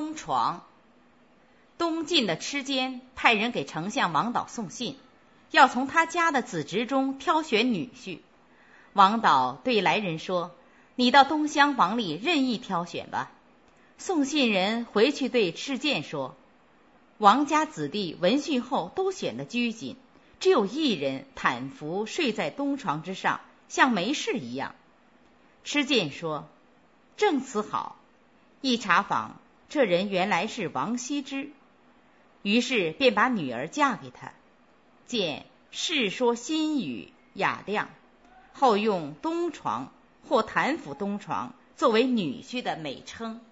东床。东晋的蚩奸派人给丞相王导送信，要从他家的子侄中挑选女婿。王导对来人说：“你到东厢房里任意挑选吧。”送信人回去对蚩奸说：“王家子弟闻讯后都选得拘谨，只有一人坦服睡在东床之上，像没事一样。”蚩奸说：“正此好。”一查访，这人原来是王羲之，于是便把女儿嫁给他。见《世说新语》雅量，后用东床或坦府东床作为女婿的美称。